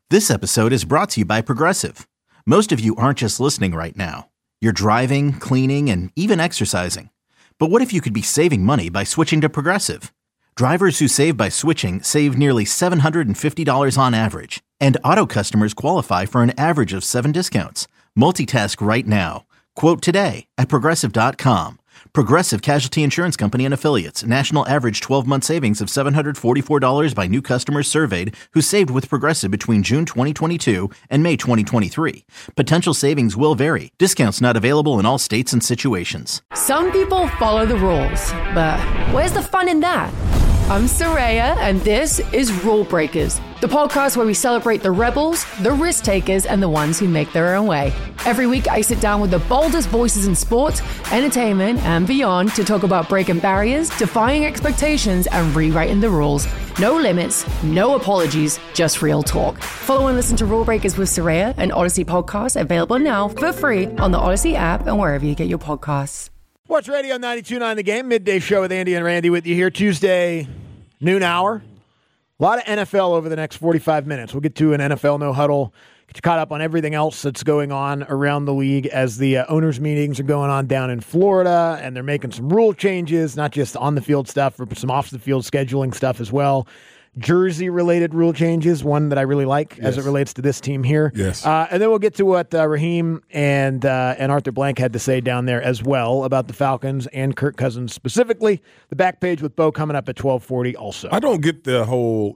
This episode is brought to you by Progressive. Most of you aren't just listening right now. You're driving, cleaning, and even exercising. But what if you could be saving money by switching to Progressive? Drivers who save by switching save nearly $750 on average. And auto customers qualify for an average of 7 discounts. Multitask right now. Quote today at Progressive.com. Progressive Casualty Insurance Company and Affiliates. National average 12-month savings of $744 by new customers surveyed who saved with Progressive between June 2022 and May 2023. Potential savings will vary. Discounts not available in all states and situations. Some people follow the rules, but where's the fun in that? I'm Soraya, and this is Rule Breakers, the podcast where we celebrate the rebels, the risk takers, and the ones who make their own way. Every week, I sit down with the boldest voices in sports, entertainment, and beyond to talk about breaking barriers, defying expectations, and rewriting the rules. No limits, no apologies, just real talk. Follow and listen to Rule Breakers with Soraya, an Odyssey podcast available now for free on the Odyssey app and wherever you get your podcasts. Sports Radio 92.9 The Game, midday show with Andy and Randy with you here Tuesday, noon hour. A lot of NFL over the next 45 minutes. We'll get to an NFL no huddle, get you caught up on everything else that's going on around the league as the owners' meetings are going on down in Florida, and they're making some rule changes, not just on the field stuff, but some off the field scheduling stuff as well. Jersey-related rule changes, one that I really like as it relates to this team here. Yes. And then we'll get to what Raheem and Arthur Blank had to say down there as well about the Falcons and Kirk Cousins specifically. The back page with Bo coming up at 12:40 also. I don't get the whole,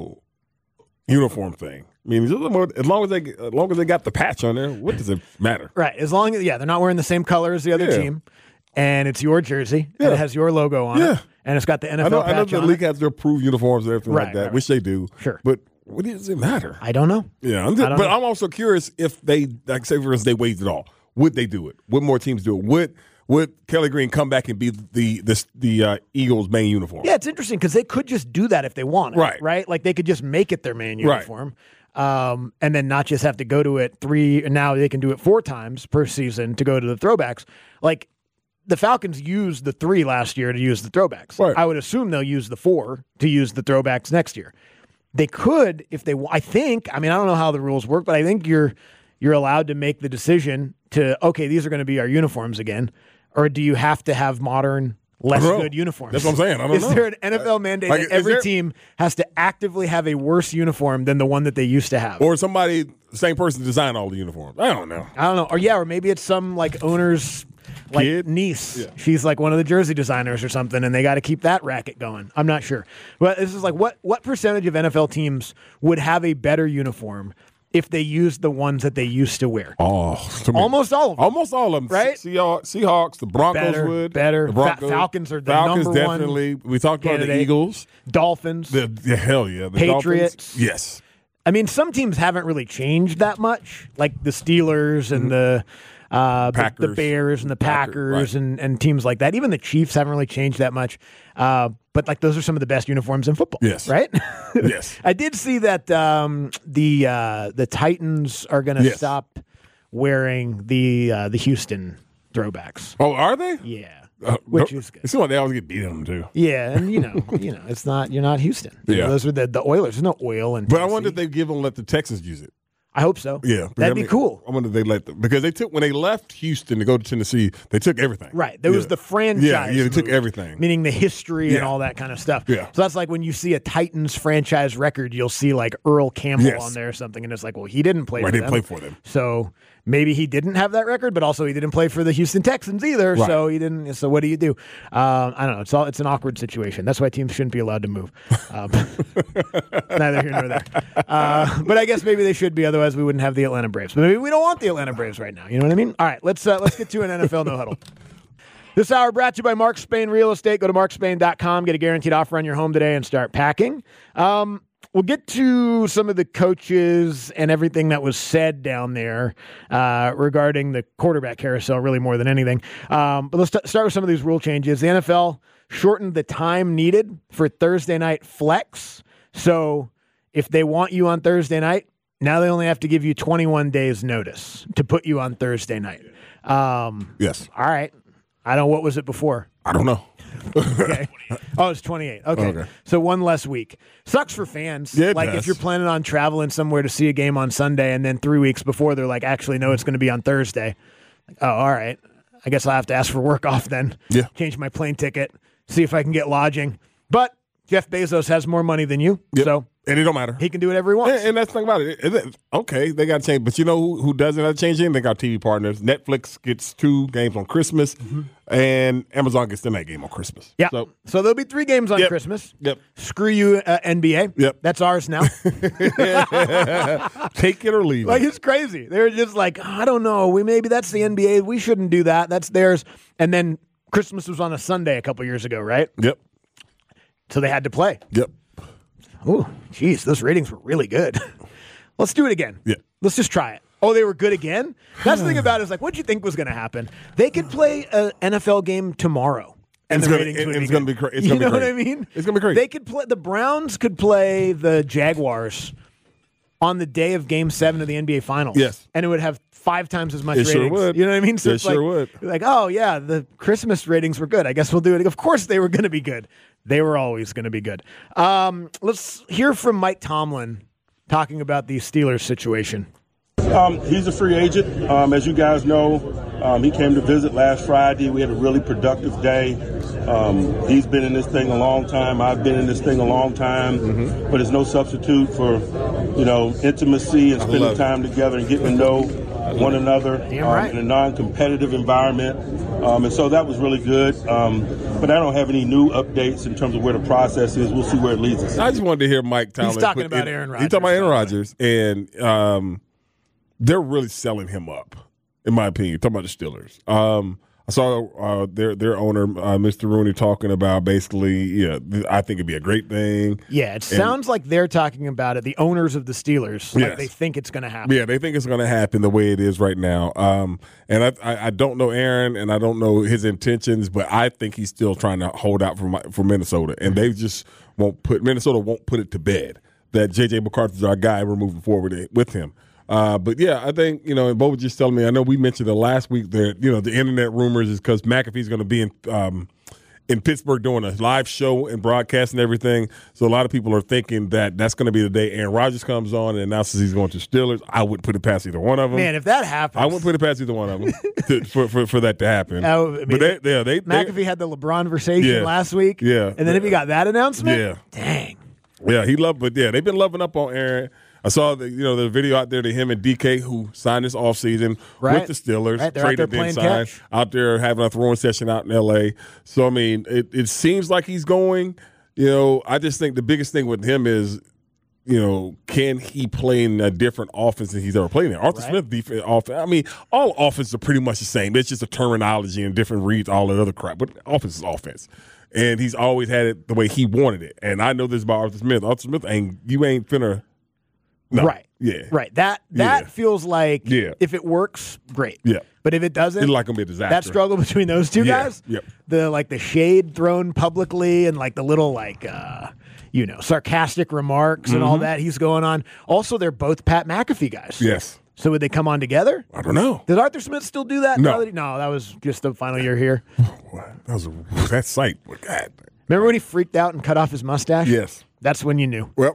uniform thing. I mean, as long as they got the patch on there, what does it matter? Right. As long as, they're not wearing the same color as the other team. And it's your jersey, and it has your logo on it, and it's got the NFL patch on it. I know the league has their approved uniforms and everything like that, right. which they do. Sure. But what does it matter? I don't know. Yeah, I'm also curious if they, like say for instance, they waived it all. Would they do it? Would more teams do it? Would Kelly Green come back and be the Eagles' main uniform? Yeah, it's interesting because they could just do that if they wanted. Right? Like they could just make it their main uniform. Right. And then not just have to go to it 3, and now they can do it 4 times per season to go to the throwbacks. Like, the Falcons used the 3 last year to use the throwbacks. Right. I would assume they'll use the 4 to use the throwbacks next year. They could, if they. I don't know how the rules work, but I think you're allowed to make the decision to, okay, these are going to be our uniforms again, or do you have to have modern, less good uniforms? That's what I'm saying. I don't know. Is there an NFL mandate that every team has to actively have a worse uniform than the one that they used to have? Or same person design all the uniforms? I don't know. Or maybe it's some like owner's niece. Yeah. She's like one of the jersey designers or something, and they got to keep that racket going. I'm not sure. But this is like what percentage of NFL teams would have a better uniform if they used the ones that they used to wear? Almost all of them. Almost all of them. Right? Seahawks, the Broncos would. Better. The Broncos, Falcons are the number definitely. one. We talked about the Eagles. Dolphins. Hell yeah. The Patriots. Dolphins. Yes. I mean, some teams haven't really changed that much, like the Steelers and the Bears and the Packers and teams like that. Even the Chiefs haven't really changed that much. But like those are some of the best uniforms in football. Yes. Right? Yes. I did see that the Titans are going to stop wearing the Houston throwbacks. Oh, are they? Yeah. Which is good. It seems like they always get beat on them too. Yeah, and it's not you're not Houston. Those are the Oilers. There's no oil in Tennessee. But I wonder if they let the Texans use it. I hope so. Yeah, that'd be cool. I wonder if they let them, because when they left Houston to go to Tennessee, they took everything. Right, there was the franchise. Yeah, they took everything, meaning the history and all that kind of stuff. Yeah, so that's like when you see a Titans franchise record, you'll see like Earl Campbell on there or something, and it's like, well, he didn't play. Right, for he them. didn't play for them. So maybe he didn't have that record, but also he didn't play for the Houston Texans either. Right. So he didn't. So what do you do? I don't know. It's an awkward situation. That's why teams shouldn't be allowed to move. Neither here nor there. But I guess maybe they should be. Otherwise, we wouldn't have the Atlanta Braves. But maybe we don't want the Atlanta Braves right now. You know what I mean? All right, let's get to an NFL no huddle. This hour brought to you by Mark Spain Real Estate. Go to markspain.com, get a guaranteed offer on your home today, and start packing. We'll get to some of the coaches and everything that was said down there regarding the quarterback carousel, really more than anything. But let's start with some of these rule changes. The NFL shortened the time needed for Thursday night flex. So if they want you on Thursday night, now they only have to give you 21 days notice to put you on Thursday night. Yes. All right. What was it before? I don't know. Okay. Oh, it's 28. Okay. So one less week. Sucks for fans. Yeah, it like does. if you're planning on traveling somewhere to see a game on Sunday and then 3 weeks before they're like, actually, no, it's going to be on Thursday. Like, oh, all right. I guess I'll have to ask for work off then. Yeah. Change my plane ticket, see if I can get lodging. But Jeff Bezos has more money than you, so and it don't matter. he can do whatever he wants. And that's the thing about it. Okay, they got to change. But you know who doesn't have to change anything? They got TV partners. Netflix gets 2 games on Christmas, and Amazon gets the night game on Christmas. Yeah. So there'll be 3 games on Christmas. Yep. Screw you, NBA. Yep. That's ours now. Take it or leave Like, it. it's crazy. They're just like, I don't know. Maybe that's the NBA. We shouldn't do that. That's theirs. And then Christmas was on a Sunday a couple years ago, right? Yep. So they had to play. Yep. Oh, geez, those ratings were really good. Let's do it again. Yeah. Let's just try it. Oh, they were good again? That's the thing about it is like, what do you think was going to happen? They could play an NFL game tomorrow. And It's the gonna- ratings would it's be gonna good. be cra- it's You gonna be know what great. I mean? It's gonna be great. They could play. The Browns could play the Jaguars on the day of Game 7 of the NBA Finals. Yes. And it would have 5 times as much It ratings. sure would. You know what I mean? So It it's sure like, would. like, oh, yeah, the Christmas ratings were good. I guess we'll do it. Of course they were going to be good. They were always going to be good. Let's hear from Mike Tomlin talking about the Steelers situation. He's a free agent. As you guys know, he came to visit last Friday. We had a really productive day. He's been in this thing a long time. I've been in this thing a long time. But it's no substitute for, intimacy and spending time together and getting to know one another right. in a non-competitive environment. And so that was really good. But I don't have any new updates in terms of where the process is. We'll see where it leads us. I just wanted to hear Mike Tomlin. He's talking about Aaron Rodgers. He's talking about Aaron Rodgers. And they're really selling him up, in my opinion. Talking about the Steelers. I saw their owner, Mr. Rooney, talking about basically, I think it'd be a great thing. Yeah, it sounds like they're talking about it, the owners of the Steelers. Like Yes. they think it's going to happen. Yeah, they think it's going to happen the way it is right now. And I don't know Aaron, and I don't know his intentions, but I think he's still trying to hold out for Minnesota, and they just Minnesota won't put it to bed that J.J. McCarthy's our guy. We're moving forward with him. But yeah, I think, and Bo was just telling me, I know we mentioned it last week that, the internet rumors is because McAfee's going to be in Pittsburgh doing a live show and broadcast and everything. So a lot of people are thinking that that's going to be the day Aaron Rodgers comes on and announces he's going to Steelers. I wouldn't put it past either one of them. Man, if that happens. I wouldn't put it past either one of them for that to happen. But McAfee had the LeBron conversation last week. Yeah. And then if he got that announcement, Yeah. dang. Yeah, they've been loving up on Aaron. I saw the video out there to him and DK who signed this offseason with the Steelers. Right, they're out there playing catch. Out there having a throwing session out in L.A. So, I mean, it seems like he's going. I just think the biggest thing with him is, can he play in a different offense than he's ever played in? Arthur Smith defense offense. I mean, all offenses are pretty much the same. It's just a terminology and different reads, all that other crap. But offense is offense. And he's always had it the way he wanted it. And I know this about Arthur Smith. Arthur Smith ain't finna. No. Right. Yeah. Right. That feels like if it works, great. Yeah. But if it doesn't, It's like gonna be a disaster. that struggle between those two guys, Yep. the shade thrown publicly and like the little sarcastic remarks and all that he's going on. Also, they're both Pat McAfee guys. Yes. So would they come on together? I don't know. Did Arthur Smith still do that? No. No, that was just the final year here. That sight. God. Remember when he freaked out and cut off his mustache? Yes. That's when you knew. Well,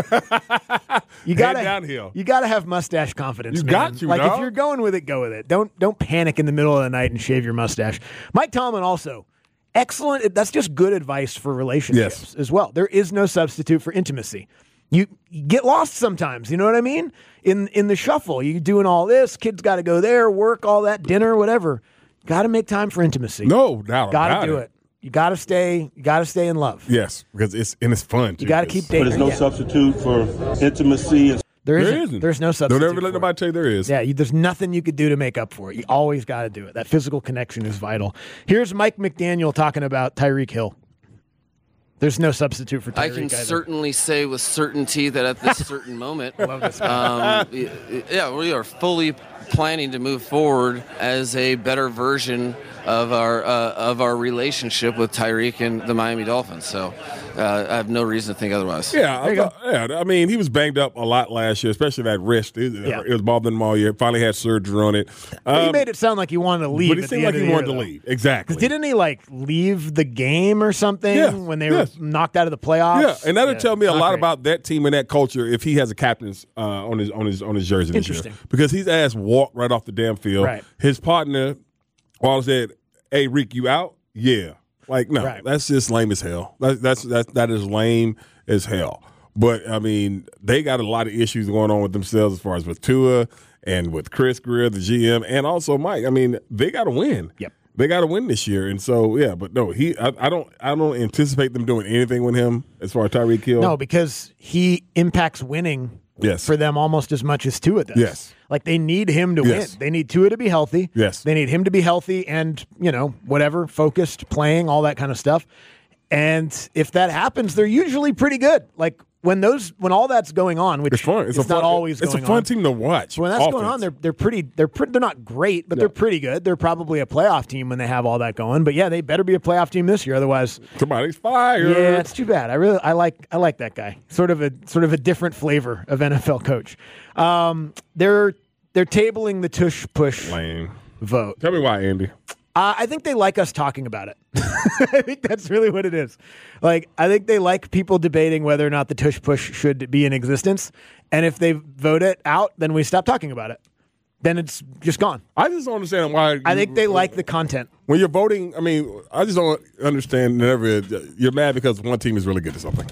You gotta downhill. You gotta have mustache confidence. You man. got to, like dog. if you're going with it, go with it. Don't panic in the middle of the night and shave your mustache. Mike Tomlin also excellent. That's just good advice for relationships as well. There is no substitute for intimacy. You get lost sometimes. You know what I mean? In the shuffle, you doing all this. Kids got to go there, work, all that, dinner, whatever. Got to make time for intimacy. No doubt. Got to do it. You got to stay. You got to stay in love. Yes, because it's fun. You got to keep dating. But there's no substitute for intimacy. And There There isn't. isn't. There's no substitute. Don't ever let for it. nobody tell you there is. Yeah, there's nothing you could do to make up for it. You always got to do it. That physical connection is vital. Here's Mike McDaniel talking about Tyreek Hill. There's no substitute for Tyreek I can either. certainly say with certainty that at this certain moment, we are fully planning to move forward as a better version of our relationship with Tyreek and the Miami Dolphins. So I have no reason to think otherwise. Yeah, I mean, he was banged up a lot last year, especially that wrist. It was bothering him all year. Finally had surgery on it. He made it sound like he wanted to leave. But it seemed like he wanted to leave. Exactly. Didn't he leave the game or something when they were knocked out of the playoffs? Yeah, and that'll tell me a lot about that team and that culture if he has a captain's on his jersey this year. Because he's asked walk right off the damn field. Right. His partner Wallace said, "Hey, Reek, you out?" Yeah. No, that's just lame as hell. That is lame as hell. But I mean, they got a lot of issues going on with themselves as far as with Tua and with Chris Greer, the GM, and also Mike. I mean, they got to win. Yep. They got to win this year, and so but no, I don't anticipate them doing anything with him as far as Tyreek Hill. No, because he impacts winning. Yes. For them almost as much as Tua does. Yes. They need him to win. They need Tua to be healthy. Yes. They need him to be healthy and, whatever, focused, playing, all that kind of stuff. And if that happens, they're usually pretty good. When all that's going on, which it's fun. It's not always going on. It's a fun team to watch. When that's going on, they're not great, but they're pretty good. They're probably a playoff team when they have all that going. But yeah, they better be a playoff team this year, other's somebody's fired. Yeah, it's too bad. I like that guy. Sort of a different flavor of NFL coach. They're tabling the tush push vote. Tell me why, Andy. I think they like us talking about it. I think that's really what it is. I think they like people debating whether or not the tush push should be in existence. And if they vote it out, then we stop talking about it. Then it's just gone. I just don't understand why. I think they like the content. When you're voting, I mean, I just don't understand. You're mad because one team is really good at something.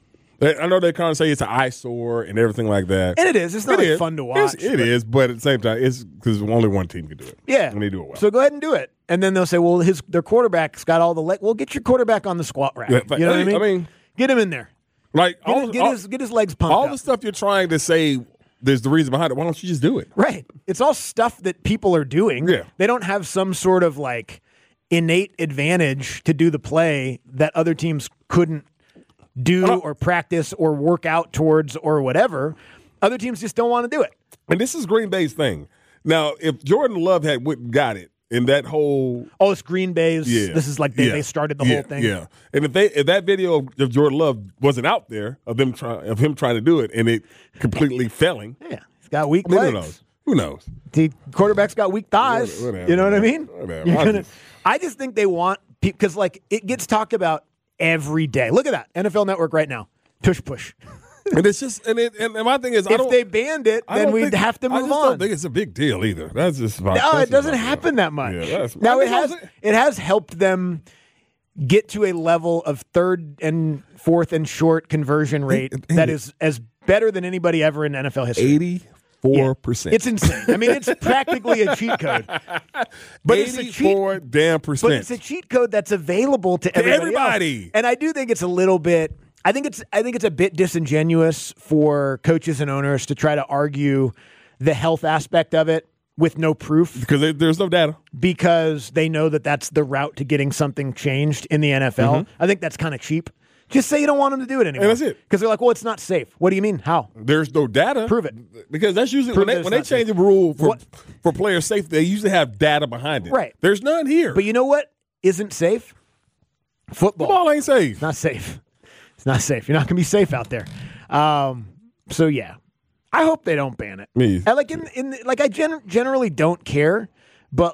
I know they kind of say it's an eyesore and everything like that. And it is. It's not fun to watch. It is, but at the same time, it's because only one team can do it. Yeah. And they do it well. So go ahead and do it. And then they'll say, well, their quarterback's got all the leg. Well, get your quarterback on the squat rack. Yeah, you know what I mean? Get him in there. Get his legs pumped up. All the stuff you're trying to say, there's the reason behind it. Why don't you just do it? Right. It's all stuff that people are doing. Yeah. They don't have some sort of innate advantage to do the play that other teams couldn't do or practice or work out towards or whatever. Other teams just don't want to do it. And this is Green Bay's thing. Now, if Jordan Love had got it in that whole... Oh, it's Green Bay's. Yeah. This is they started the whole thing. Yeah. And if that video of Jordan Love wasn't out there of him trying to do it and it completely failing... Yeah. He's got weak legs. Who knows? The quarterback's got weak thighs. Whatever, you know what I mean? Whatever. I just think they want... Because, it gets talked about every day. Look at that. NFL Network right now. Tush push. And it's just and my thing is, if they banned it, then we'd have to move on. I don't think it's a big deal either. That's just it doesn't happen that much. Yeah, now it has helped them get to a level of third and fourth and short conversion rate that is as better than anybody ever in NFL history. 84%. Yeah. It's insane. I mean, it's practically a cheat code. But 84 damn percent. But it's a cheat code that's available to everybody else. And I do think it's a little bit. I think it's a bit disingenuous for coaches and owners to try to argue the health aspect of it with no proof. Because there's no data. Because they know that that's the route to getting something changed in the NFL. Mm-hmm. I think that's kind of cheap. Just say you don't want them to do it anymore. And that's it. Because they're like, well, it's not safe. What do you mean? How? There's no data. Prove it. Because that's usually when they change the rule for player safety, they usually have data behind it. Right. There's none here. But you know what isn't safe? Football. Football ain't safe. It's not safe. It's not safe. You're not going to be safe out there. So yeah, I hope they don't ban it. Me. I generally don't care, but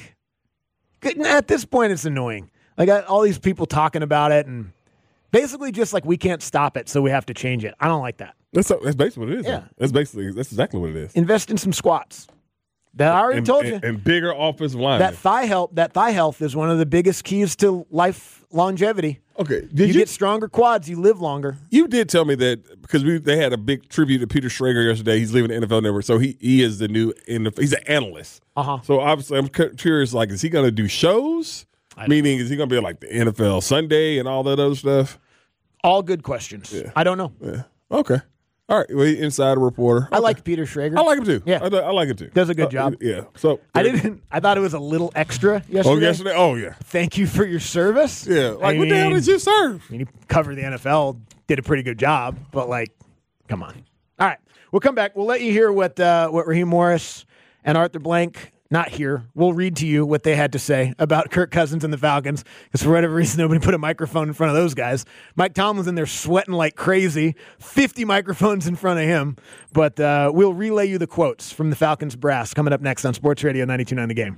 at this point, it's annoying. All these people talking about it and basically just we can't stop it, so we have to change it. I don't like that. That's basically what it is. Yeah. That's exactly what it is. Invest in some squats. That I already told you. And bigger offensive line. That thigh health is one of the biggest keys to life longevity. Okay. You get stronger quads, you live longer. You did tell me that because they had a big tribute to Peter Schrager yesterday. He's leaving the NFL Network, so he is the new he's an analyst. So obviously, I'm curious. Is he going to do shows? Meaning, is he going to be the NFL Sunday and all that other stuff? All good questions. Yeah. I don't know. Yeah. Okay. All right. Well, insider reporter. Okay. I like Peter Schrager. I like him too. Yeah. I like him too. Does a good job. Yeah. So I thought it was a little extra yesterday. Oh, yesterday? Oh, yeah. Thank you for your service. Yeah. What the hell did you serve? You covered the NFL, did a pretty good job, but come on. All right. We'll come back. We'll let you hear what Raheem Morris and Arthur Blank not here. We'll read to you what they had to say about Kirk Cousins and the Falcons, because for whatever reason, nobody put a microphone in front of those guys. Mike Tomlin's in there sweating like crazy, 50 microphones in front of him. But we'll relay you the quotes from the Falcons brass coming up next on Sports Radio 92.9 The Game.